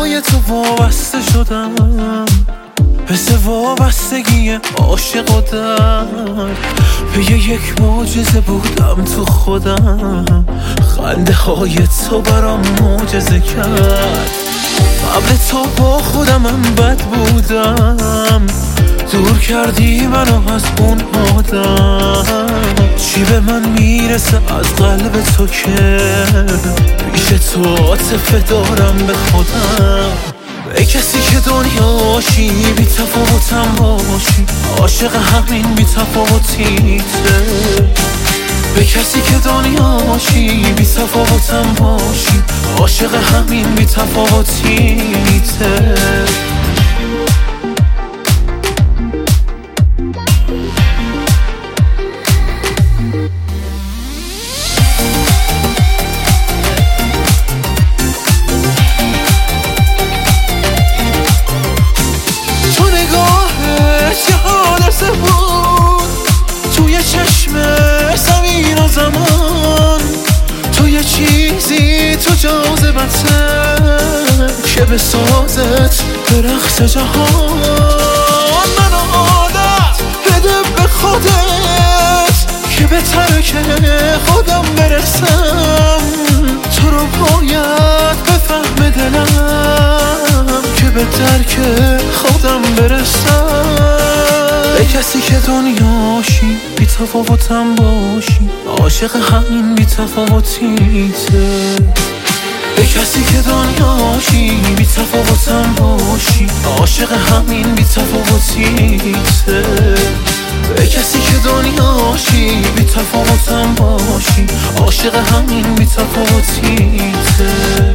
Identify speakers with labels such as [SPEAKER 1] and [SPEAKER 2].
[SPEAKER 1] پای تو وابسته شدم، حس وابستگی عاشق و درد. به یک معجزه بودم تو خودم، خنده های تو برام معجزه کرد. قبل تو با خودمم بد بودم، دور کردی منو از اون آدم. چی به من میرسه از قلب تو که پیش تو عاطفه دارم به خودم. به کسی که دنیاشی بی تفاوتم باشی، عاشق همین بی تفاوتیته. به کسی که دنیاشی بی تفاوتم باشی، عاشق همین بی تفاوتیته. توی چشم زمین و زمان، توی چیزی تو جاذبته که بسازت درخت جهان. منو عادت بده به خودت که به ترک خودم برسم. تو رو باید بفهم دلم که به درک خودم برسم. به کسی که دنیاشی بی تفاوتم باشی، عاشق همین بی تفاوتیته. به کسی که دنیاشی بی تفاوتم باشی، عاشق همین بی تفاوتیته. به کسی که دنیاشی بی تفاوتم باشی، عاشق همین بی تفاوتیته.